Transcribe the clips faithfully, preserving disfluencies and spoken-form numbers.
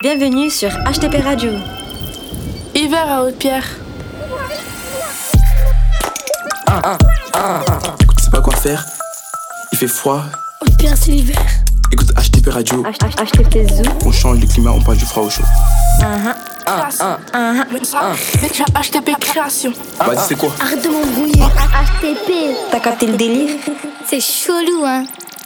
Bienvenue sur H T P Radio. Hiver à Haute-Pierre. Ah, ah, ah, ah. Écoute, tu sais pas quoi faire. Il fait froid. Haute-Pierre, c'est l'hiver. Écoute H T P Radio. H T P Zoo. On change le climat, on passe du froid au chaud. Uh-huh. Ah, ah, Ah, mec, j'ai H T P création. Vas-y, c'est quoi? Arrête de m'embrouiller. H T P, T'as capté le délire? c'est chelou, hein.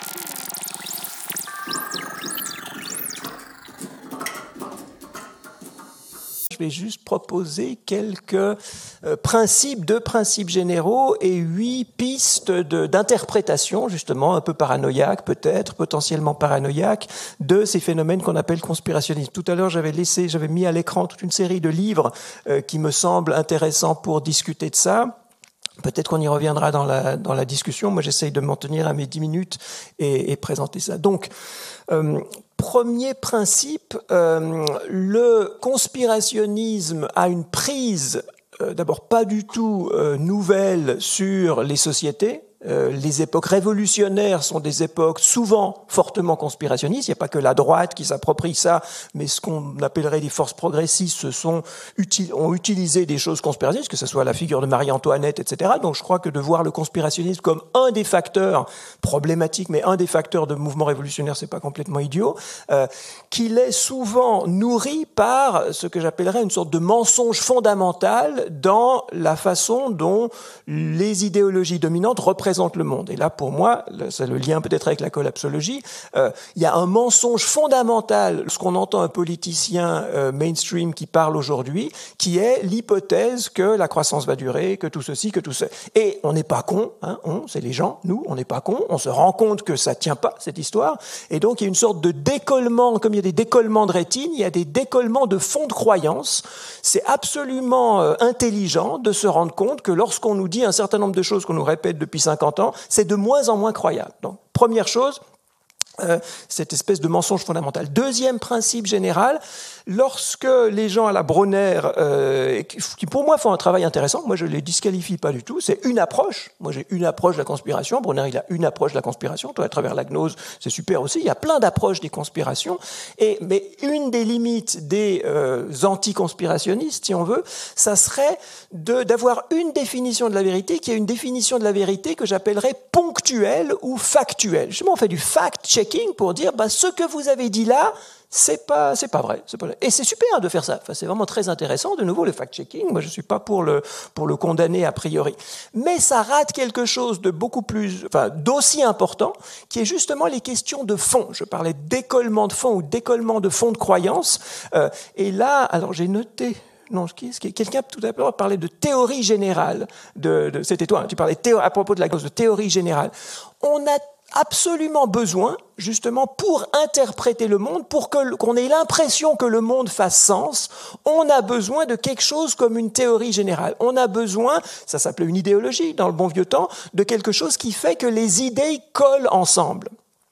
Je vais juste proposer quelques euh, principes, deux principes généraux et huit pistes de, d'interprétation, justement, un peu paranoïaques peut-être, potentiellement paranoïaques, de ces phénomènes qu'on appelle conspirationnisme. Tout à l'heure, j'avais laissé, j'avais mis à l'écran toute une série de livres euh, qui me semblent intéressants pour discuter de ça. Peut-être qu'on y reviendra dans la, dans la discussion. Moi, j'essaye de m'en tenir à mes dix minutes et, et présenter ça. Donc, euh, premier principe, euh, le conspirationnisme a une prise, euh, d'abord pas du tout euh, nouvelle sur les sociétés. Euh, les époques révolutionnaires sont des époques souvent fortement conspirationnistes. Il n'y a pas que la droite qui s'approprie ça, mais ce qu'on appellerait des forces progressistes se sont uti- ont utilisé des choses conspirationnistes, que ce soit la figure de Marie-Antoinette, et cetera. Donc je crois que de voir le conspirationnisme comme un des facteurs problématiques, mais un des facteurs de mouvement révolutionnaire, c'est pas complètement idiot, euh, qu'il est souvent nourri par ce que j'appellerais une sorte de mensonge fondamental dans la façon dont les idéologies dominantes représentent le monde. Et là, pour moi, c'est le lien peut-être avec la collapsologie, euh, il y a un mensonge fondamental, ce qu'on entend un politicien euh, mainstream qui parle aujourd'hui, qui est l'hypothèse que la croissance va durer, que tout ceci, que tout ça. Et on n'est pas con, hein, on, c'est les gens, nous, on n'est pas con, on se rend compte que ça tient pas, cette histoire, et donc il y a une sorte de décollement, comme il y a des décollements de rétine, il y a des décollements de fond de croyance. C'est absolument euh, intelligent de se rendre compte que lorsqu'on nous dit un certain nombre de choses qu'on nous répète depuis cinquante ans, c'est de moins en moins croyable. Donc, première chose, euh, cette espèce de mensonge fondamental. Deuxième principe général, lorsque les gens à la Bronner, euh, qui pour moi font un travail intéressant, moi je ne les disqualifie pas du tout, c'est une approche, moi j'ai une approche de la conspiration, Bronner il a une approche de la conspiration, toi à travers la gnose c'est super aussi, il y a plein d'approches des conspirations, et, mais une des limites des euh, anti-conspirationnistes, si on veut, ça serait de, d'avoir une définition de la vérité qui est une définition de la vérité que j'appellerais ponctuelle ou factuelle. Justement on fait du fact-checking pour dire bah, ce que vous avez dit là, c'est pas c'est pas vrai, c'est pas vrai. Et c'est super de faire ça, enfin, c'est vraiment très intéressant, de nouveau le fact-checking, moi je suis pas pour le pour le condamner a priori, mais ça rate quelque chose de beaucoup plus enfin d'aussi important qui est justement les questions de fond. Je parlais d'écollement de fond ou d'écollement de fond de croyance, euh, et là alors j'ai noté non, ce qui, ce qui, quelqu'un tout à l'heure parlait de théorie générale, de, de c'était toi, hein, tu parlais théo, à propos de la de théorie générale. On a absolument besoin, justement, pour interpréter le monde, pour que, qu'on ait l'impression que le monde fasse sens, on a besoin de quelque chose comme une théorie générale. On a besoin, ça s'appelait une idéologie dans le bon vieux temps, de quelque chose qui fait que les idées collent ensemble.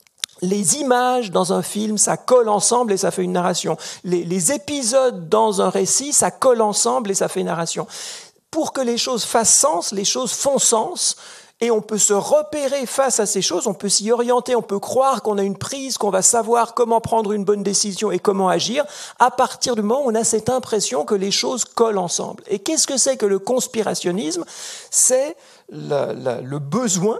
Les images dans un film, ça colle ensemble et ça fait une narration. Les, les épisodes dans un récit, ça colle ensemble et ça fait une narration. Pour que les choses fassent sens, les choses font sens, et on peut se repérer face à ces choses, on peut s'y orienter, on peut croire qu'on a une prise, qu'on va savoir comment prendre une bonne décision et comment agir, à partir du moment où on a cette impression que les choses collent ensemble. Et qu'est-ce que c'est que le conspirationnisme ? C'est la, la, le besoin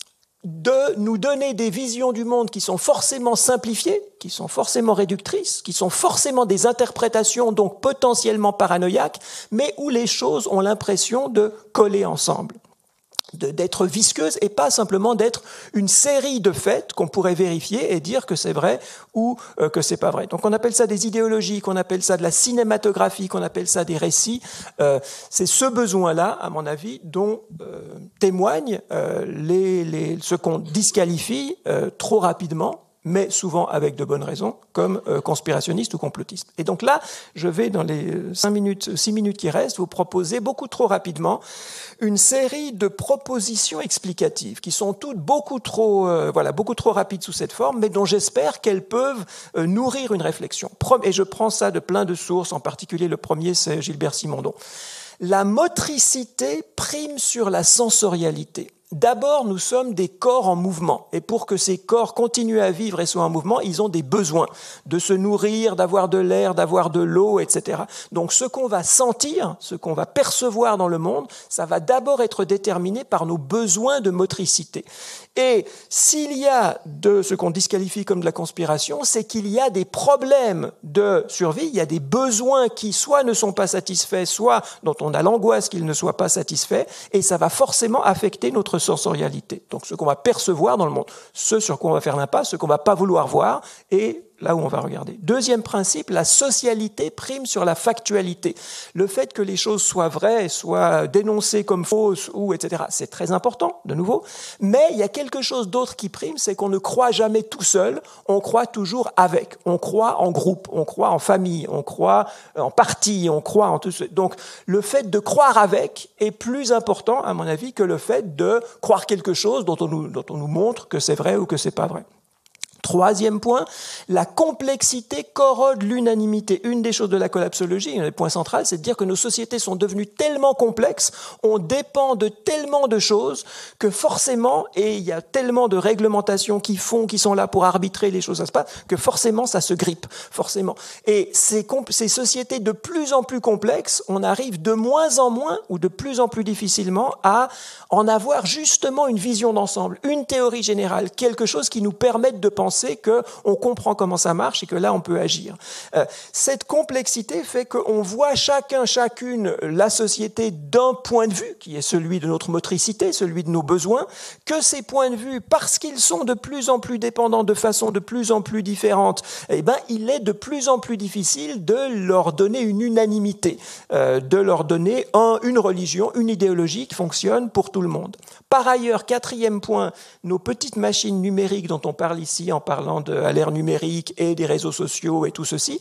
de nous donner des visions du monde qui sont forcément simplifiées, qui sont forcément réductrices, qui sont forcément des interprétations donc potentiellement paranoïaques, mais où les choses ont l'impression de coller ensemble, de, d'être visqueuses et pas simplement d'être une série de faits qu'on pourrait vérifier et dire que c'est vrai ou euh, que c'est pas vrai. Donc on appelle ça des idéologies, qu'on appelle ça de la cinématographie, qu'on appelle ça des récits. Euh, c'est ce besoin-là, à mon avis, dont euh, témoignent euh, les, les, ce qu'on disqualifie euh, trop rapidement, mais souvent avec de bonnes raisons, comme euh, conspirationniste ou complotiste. Et donc là, je vais, dans les cinq minutes, six minutes qui restent, vous proposer beaucoup trop rapidement une série de propositions explicatives qui sont toutes beaucoup trop, euh, voilà, beaucoup trop rapides sous cette forme, mais dont j'espère qu'elles peuvent euh, nourrir une réflexion. Et je prends ça de plein de sources, en particulier le premier, c'est Gilbert Simondon. La motricité prime sur la sensorialité. D'abord, nous sommes des corps en mouvement. Et pour que ces corps continuent à vivre et soient en mouvement, ils ont des besoins de se nourrir, d'avoir de l'air, d'avoir de l'eau, et cetera. Donc ce qu'on va sentir, ce qu'on va percevoir dans le monde, ça va d'abord être déterminé par nos besoins de motricité. Et s'il y a de ce qu'on disqualifie comme de la conspiration, c'est qu'il y a des problèmes de survie, il y a des besoins qui soit ne sont pas satisfaits, soit dont on a l'angoisse qu'ils ne soient pas satisfaits, et ça va forcément affecter notre sensorialité. Donc ce qu'on va percevoir dans le monde, ce sur quoi on va faire l'impasse, ce qu'on ne va pas vouloir voir, et là où on va regarder. Deuxième principe, la socialité prime sur la factualité. Le fait que les choses soient vraies, soient dénoncées comme fausses, ou et cetera, c'est très important, de nouveau. Mais il y a quelque chose d'autre qui prime, c'est qu'on ne croit jamais tout seul, on croit toujours avec. On croit en groupe, on croit en famille, on croit en parti, on croit en tout ça. Donc, le fait de croire avec est plus important, à mon avis, que le fait de croire quelque chose dont on nous, dont on nous montre que c'est vrai ou que c'est pas vrai. Troisième point, la complexité corrode l'unanimité. Une des choses de la collapsologie, un des points centraux, c'est de dire que nos sociétés sont devenues tellement complexes, on dépend de tellement de choses que forcément, et il y a tellement de réglementations qui font, qui sont là pour arbitrer les choses, ça se passe, que forcément ça se grippe, forcément. Et ces, comp- ces sociétés de plus en plus complexes, on arrive de moins en moins ou de plus en plus difficilement à en avoir justement une vision d'ensemble, une théorie générale, quelque chose qui nous permette de penser qu'on comprend comment ça marche et que là, on peut agir. Euh, cette complexité fait qu'on voit chacun, chacune, la société d'un point de vue, qui est celui de notre motricité, celui de nos besoins, que ces points de vue, parce qu'ils sont de plus en plus dépendants de façon de plus en plus différente, eh ben, il est de plus en plus difficile de leur donner une unanimité, euh, de leur donner un, une religion, une idéologie qui fonctionne pour tout le monde. Par ailleurs, quatrième point, nos petites machines numériques dont on parle ici en parlant de à l'ère numérique et des réseaux sociaux et tout ceci,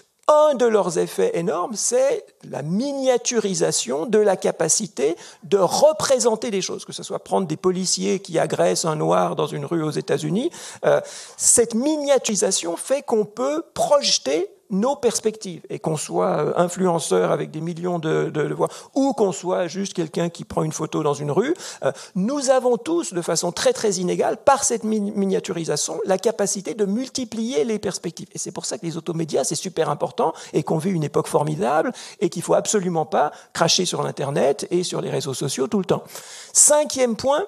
un de leurs effets énormes, c'est la miniaturisation de la capacité de représenter des choses, que ce soit prendre des policiers qui agressent un noir dans une rue aux États-Unis. Euh, cette miniaturisation fait qu'on peut projeter nos perspectives, et qu'on soit influenceur avec des millions de, de, de voix, ou qu'on soit juste quelqu'un qui prend une photo dans une rue, euh, nous avons tous, de façon très très inégale, par cette miniaturisation, la capacité de multiplier les perspectives. Et c'est pour ça que les automédias, c'est super important, et qu'on vit une époque formidable, et qu'il ne faut absolument pas cracher sur l'Internet et sur les réseaux sociaux tout le temps. Cinquième point,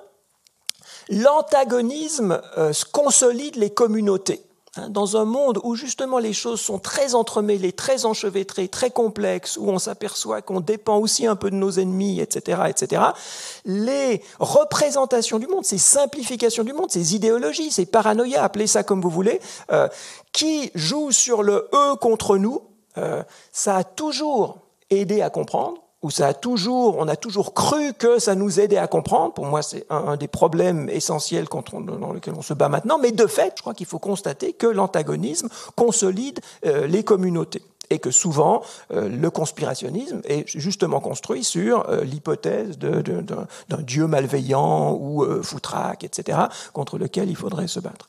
l'antagonisme euh, consolide les communautés. Dans un monde où justement les choses sont très entremêlées, très enchevêtrées, très complexes, où on s'aperçoit qu'on dépend aussi un peu de nos ennemis, et cetera, et cetera, les représentations du monde, ces simplifications du monde, ces idéologies, ces paranoïas, appelez ça comme vous voulez, euh, qui jouent sur le « eux » contre nous, euh, ça a toujours aidé à comprendre, où ça a toujours, on a toujours cru que ça nous aidait à comprendre. Pour moi, c'est un, un des problèmes essentiels contre, dans lesquels on se bat maintenant. Mais de fait, je crois qu'il faut constater que l'antagonisme consolide euh, les communautés. Et que souvent, euh, le conspirationnisme est justement construit sur euh, l'hypothèse de, de, d'un, d'un dieu malveillant ou euh, foutraque, et cetera, contre lequel il faudrait se battre.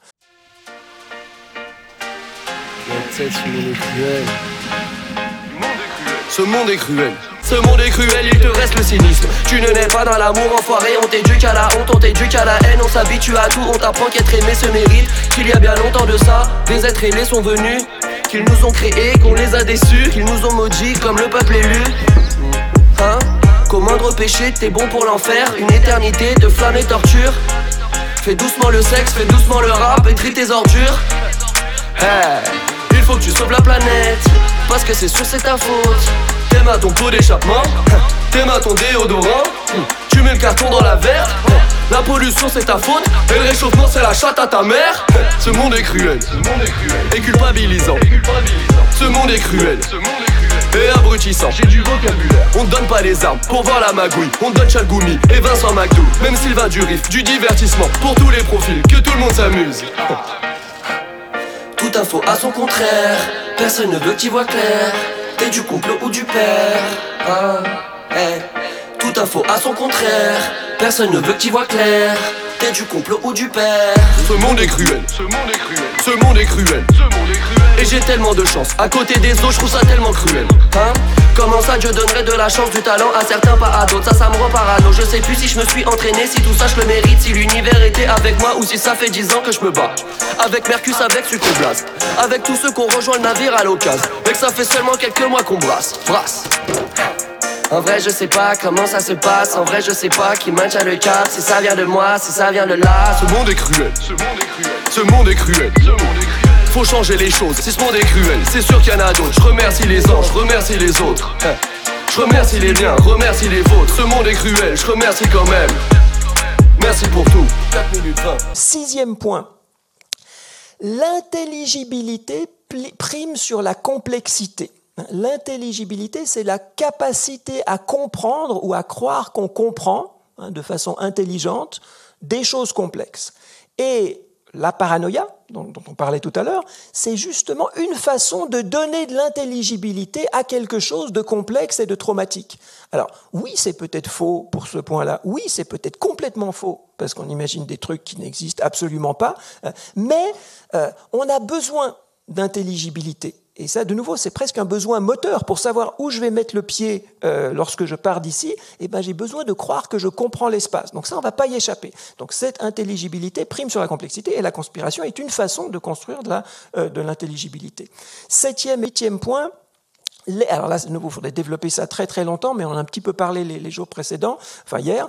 Ce monde est cruel. Ce monde est cruel, il te reste le cynisme. Tu ne nais pas dans l'amour, enfoiré. On t'éduque à la honte, on t'éduque à la haine. On s'habitue à tout, on t'apprend qu'être aimé se mérite. Qu'il y a bien longtemps de ça, des êtres ailés sont venus. Qu'ils nous ont créés, qu'on les a déçus. Qu'ils nous ont maudits comme le peuple élu. Hein? Qu'au moindre péché, t'es bon pour l'enfer. Une éternité de flammes et torture. Fais doucement le sexe, fais doucement le rap et trie tes ordures. Hey, il faut que tu sauves la planète, parce que c'est sûr c'est ta faute. T'aimes à ton pot d'échappement, t'aimes à ton déodorant, tu mets le carton dans la verte. La pollution c'est ta faute, et le réchauffement c'est la chatte à ta mère. Ce monde est cruel, et culpabilisant. Ce monde est cruel, et abrutissant. J'ai du vocabulaire. On te donne pas les armes pour voir la magouille. On te donne Chalgoumi et Vincent McDo. Même Sylvain du riff, du divertissement. Pour tous les profils, que tout le monde s'amuse. Toute info à son contraire, personne ne veut que t'y vois clair. T'es du couple ou du père, ah, hey. Toute info à son contraire, personne ne veut que t'y vois clair. T'es du couple ou du père. Ce monde est cruel, ce monde est cruel, ce monde est cruel, ce monde est cruel. Et j'ai tellement de chance, à côté des autres je trouve ça tellement cruel. Hein? Comment ça Dieu donnerait de la chance, du talent à certains pas à d'autres. Ça ça me rend parano, je sais plus si je me suis entraîné, si tout ça je le mérite, si l'univers était avec moi ou si ça fait dix ans que je me bats. Avec Mercus, avec Sucroblast, avec tous ceux qu'on rejoint le navire à l'occasion. Mais que ça fait seulement quelques mois qu'on brasse, brasse. En vrai je sais pas comment ça se passe, en vrai je sais pas qui maintient le cap, si ça vient de moi, si ça vient de là. Ce monde est cruel, ce monde est cruel, ce monde est cruel, ce monde est cruel. Faut changer les choses, si ce monde est cruel, c'est sûr qu'il y en a d'autres. Je remercie les anges, je remercie les autres. Je remercie les liens, remercie les vôtres. Ce monde est cruel, je remercie quand même. Merci pour tout. quatre minutes vingt. Sixième point. L'intelligibilité prime sur la complexité. L'intelligibilité, c'est la capacité à comprendre ou à croire qu'on comprend, hein, de façon intelligente, des choses complexes. Et la paranoïa, dont, dont on parlait tout à l'heure, c'est justement une façon de donner de l'intelligibilité à quelque chose de complexe et de traumatique. Alors, oui, c'est peut-être faux pour ce point-là, oui, c'est peut-être complètement faux, parce qu'on imagine des trucs qui n'existent absolument pas, mais euh, on a besoin d'intelligibilité. Et ça, de nouveau, c'est presque un besoin moteur. Pour savoir où je vais mettre le pied euh, lorsque je pars d'ici, eh ben, j'ai besoin de croire que je comprends l'espace. Donc ça, on ne va pas y échapper. Donc cette intelligibilité prime sur la complexité, et la conspiration est une façon de construire de, la, euh, de l'intelligibilité. Septième et huitième point. Les, alors là, de nouveau, il faudrait développer ça très très longtemps, mais on en a un petit peu parlé les, les jours précédents, enfin hier.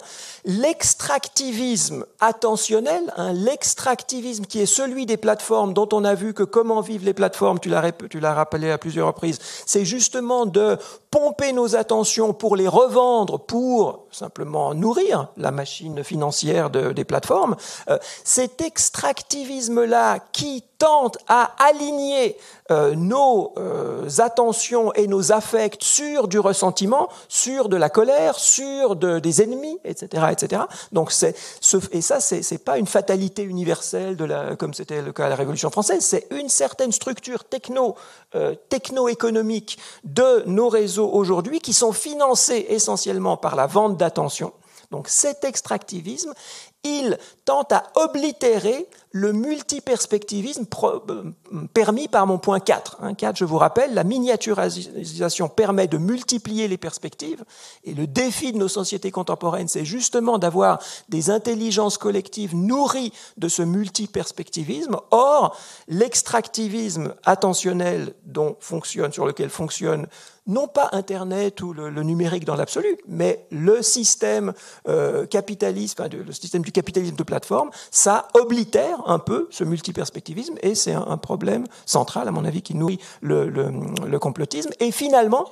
L'extractivisme attentionnel, hein, l'extractivisme qui est celui des plateformes, dont on a vu que comment vivent les plateformes, tu l'as, tu l'as rappelé à plusieurs reprises, c'est justement de pomper nos attentions pour les revendre, pour simplement nourrir la machine financière de, des plateformes. Euh, cet extractivisme-là qui tente à aligner euh, nos euh, attentions et nos affects sur du ressentiment, sur de la colère, sur de, des ennemis, et cetera, et cetera. Donc c'est ce, et ça, c'est, c'est pas une fatalité universelle de la, comme c'était le cas à la Révolution française. C'est une certaine structure techno, euh, techno-économique de nos réseaux aujourd'hui qui sont financés essentiellement par la vente d'attention. Donc cet extractivisme, il tente à oblitérer le multiperspectivisme pro, euh, permis par mon point quatre. Hein, quatre, je vous rappelle, la miniaturisation permet de multiplier les perspectives, et le défi de nos sociétés contemporaines, c'est justement d'avoir des intelligences collectives nourries de ce multiperspectivisme. Or, l'extractivisme attentionnel dont fonctionne, sur lequel fonctionne non pas Internet ou le, le numérique dans l'absolu, mais le système euh, capitaliste, enfin, le système du capitalisme de plateforme, ça oblitère un peu ce multiperspectivisme, et c'est un, un problème central, à mon avis, qui nourrit le, le, le complotisme. Et finalement,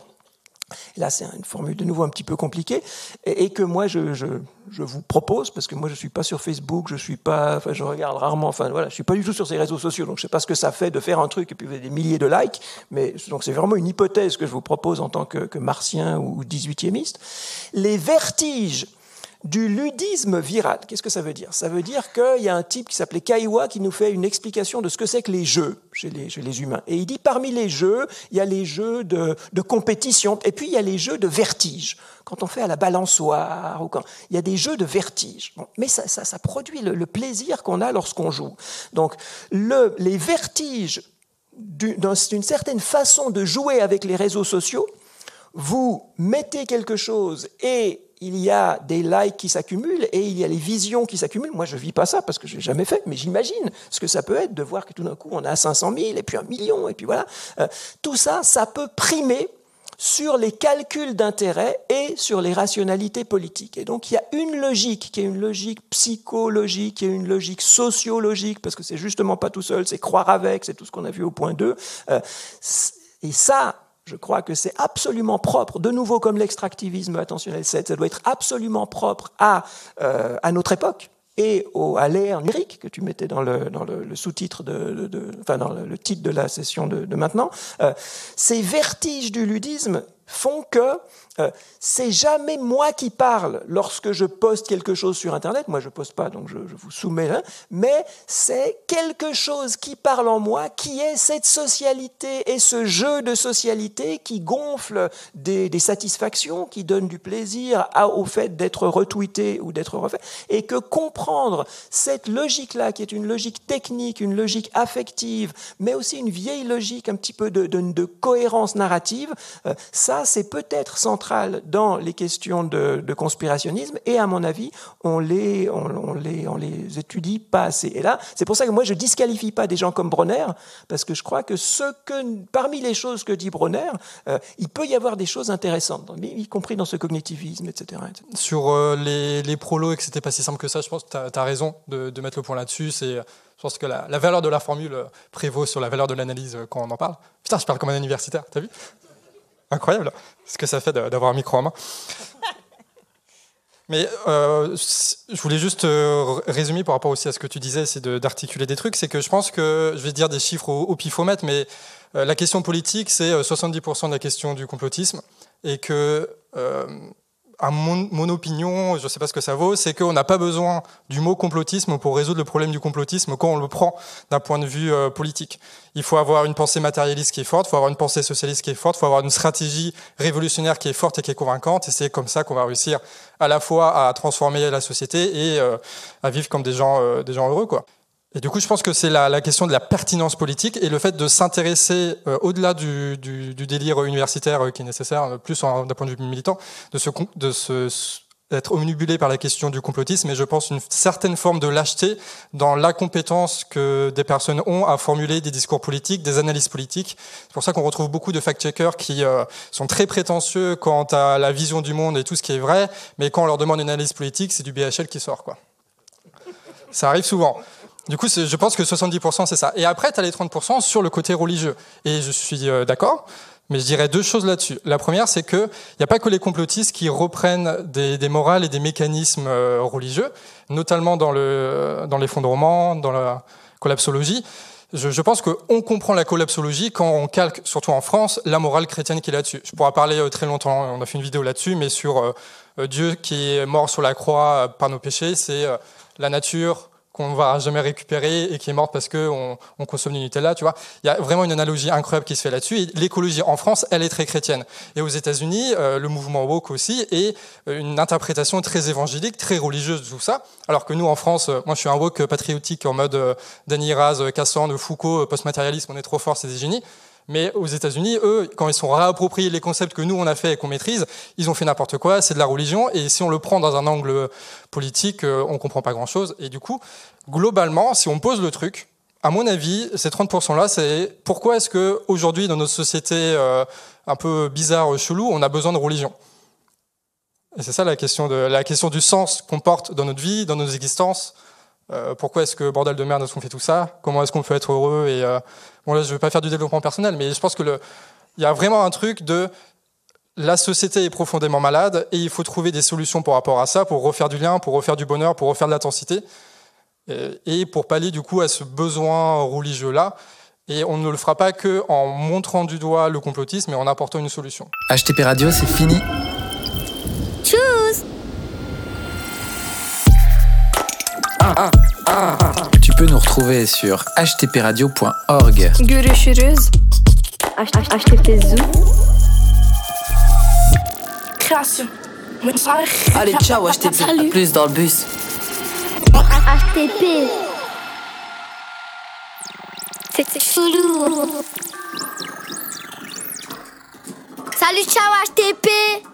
là c'est une formule de nouveau un petit peu compliquée, et, et que moi je, je, je vous propose, parce que moi je ne suis pas sur Facebook, je suis pas, enfin je regarde rarement, enfin voilà, je suis pas du tout sur ces réseaux sociaux, donc je ne sais pas ce que ça fait de faire un truc et puis vous avez des milliers de likes, mais donc c'est vraiment une hypothèse que je vous propose en tant que, que martien ou dix-huitiémiste. Les vertiges du ludisme viral. Qu'est-ce que ça veut dire ? Ça veut dire qu'il y a un type qui s'appelait Caillois qui nous fait une explication de ce que c'est que les jeux chez les, chez les humains. Et il dit, parmi les jeux, il y a les jeux de, de compétition, et puis il y a les jeux de vertige. Quand on fait à la balançoire, ou quand il y a des jeux de vertige. Bon, mais ça, ça, ça produit le, le plaisir qu'on a lorsqu'on joue. Donc, le, les vertiges d'une, d'une certaine façon de jouer avec les réseaux sociaux, vous mettez quelque chose et il y a des likes qui s'accumulent et il y a les visions qui s'accumulent. Moi, je ne vis pas ça parce que je n'ai jamais fait, mais j'imagine ce que ça peut être de voir que tout d'un coup, on a cinq cent mille et puis un million, et puis voilà. Euh, tout ça, ça peut primer sur les calculs d'intérêt et sur les rationalités politiques. Et donc, il y a une logique qui est une logique psychologique, qui est une logique sociologique, parce que c'est justement pas tout seul, c'est croire avec, c'est tout ce qu'on a vu au point deux. Euh, et ça, je crois que c'est absolument propre, de nouveau comme l'extractivisme attentionnel sept, ça doit être absolument propre à, euh, à notre époque et au, à l'ère numérique que tu mettais dans le, dans le, le sous-titre, de, de, de, enfin dans le, le titre de la session de, de maintenant. Euh, ces vertiges du ludisme font que euh, c'est jamais moi qui parle lorsque je poste quelque chose sur Internet. Moi, je poste pas, donc je, je vous soumets là. Mais c'est quelque chose qui parle en moi, qui est cette socialité et ce jeu de socialité qui gonfle des, des satisfactions, qui donne du plaisir à, au fait d'être retweeté ou d'être refait. Et que comprendre cette logique-là, qui est une logique technique, une logique affective, mais aussi une vieille logique un petit peu de, de, de cohérence narrative, euh, ça, c'est peut-être central dans les questions de, de conspirationnisme, et à mon avis, on les, on, on, les, on les étudie pas assez. Et là, c'est pour ça que moi, je disqualifie pas des gens comme Bronner, parce que je crois que, ce que parmi les choses que dit Bronner, euh, il peut y avoir des choses intéressantes, y compris dans ce cognitivisme, et cetera. et cetera. Sur euh, les, les prolos et que c'était pas si simple que ça, je pense que tu as raison de, de mettre le point là-dessus. C'est, je pense que la, la valeur de la formule prévaut sur la valeur de l'analyse quand on en parle. Putain, je parle comme un universitaire, t'as vu ? Incroyable ce que ça fait d'avoir un micro en main. Mais euh, je voulais juste euh, résumer par rapport aussi à ce que tu disais, c'est de, d'articuler des trucs. C'est que je pense que, je vais dire des chiffres au, au pifomètre, mais euh, la question politique, c'est soixante-dix pour cent de la question du complotisme. Et que, euh, à mon, mon opinion, je ne sais pas ce que ça vaut, c'est qu'on n'a pas besoin du mot complotisme pour résoudre le problème du complotisme quand on le prend d'un point de vue euh, politique. Il faut avoir une pensée matérialiste qui est forte, il faut avoir une pensée socialiste qui est forte, il faut avoir une stratégie révolutionnaire qui est forte et qui est convaincante, et c'est comme ça qu'on va réussir à la fois à transformer la société et euh, à vivre comme des gens, euh, des gens heureux, quoi. Et du coup, je pense que c'est la, la question de la pertinence politique et le fait de s'intéresser euh, au-delà du, du, du délire universitaire euh, qui est nécessaire, plus en, d'un point de vue militant, de se, de se d'être omnibulé par la question du complotisme, et je pense une certaine forme de lâcheté dans la compétence que des personnes ont à formuler des discours politiques, des analyses politiques. C'est pour ça qu'on retrouve beaucoup de fact-checkers qui euh, sont très prétentieux quant à la vision du monde et tout ce qui est vrai, mais quand on leur demande une analyse politique, c'est du B H L qui sort, quoi. Ça arrive souvent. Du coup, je pense que soixante-dix pour cent, c'est ça. Et après, tu as les trente pour cent sur le côté religieux. Et je suis euh, d'accord, mais je dirais deux choses là-dessus. La première, c'est qu'il n'y a pas que les complotistes qui reprennent des, des morales et des mécanismes euh, religieux, notamment dans, le, dans l'effondrement, dans la collapsologie. Je, je pense qu'on comprend la collapsologie quand on calque, surtout en France, la morale chrétienne qui est là-dessus. Je pourrais parler euh, très longtemps, on a fait une vidéo là-dessus, mais sur euh, euh, Dieu qui est mort sur la croix euh, par nos péchés, c'est euh, la nature qu'on ne va jamais récupérer et qui est morte parce qu'on on consomme du Nutella, tu vois. Il y a vraiment une analogie incroyable qui se fait là-dessus. Et l'écologie en France, elle est très chrétienne. Et aux États-Unis, euh, le mouvement woke aussi est une interprétation très évangélique, très religieuse de tout ça. Alors que nous, en France, euh, moi je suis un woke patriotique en mode euh, Dany Raz, Cassandre, Foucault, postmatérialisme, on est trop fort, c'est des génies. Mais aux États-Unis, eux, quand ils sont réappropriés les concepts que nous on a fait et qu'on maîtrise, ils ont fait n'importe quoi, c'est de la religion. Et si on le prend dans un angle politique, on comprend pas grand-chose. Et du coup, globalement, si on pose le truc, à mon avis, ces trente pour cent là, c'est pourquoi est-ce que aujourd'hui, dans notre société euh, un peu bizarre, chelou, on a besoin de religion. Et c'est ça la question de la question du sens qu'on porte dans notre vie, dans nos existences. Euh, pourquoi est-ce que, bordel de merde, est-ce qu'on fait tout ça ? Comment est-ce qu'on peut être heureux ? Et euh, bon, là, je ne vais pas faire du développement personnel, mais je pense que le, il y a vraiment un truc de la société est profondément malade et il faut trouver des solutions par rapport à ça, pour refaire du lien, pour refaire du bonheur, pour refaire de l'intensité, et, et pour pallier du coup à ce besoin religieux-là. Et on ne le fera pas qu'en montrant du doigt le complotisme, mais en apportant une solution. H T P Radio, c'est fini. Tchuss. Tu peux nous retrouver sur h t p radio point org. Görüşürüz. H T P Zoo. Création. Allez, ciao, H T P. Salut. À plus dans le bus. H T P. C'est chelou. Salut, ciao, H T P.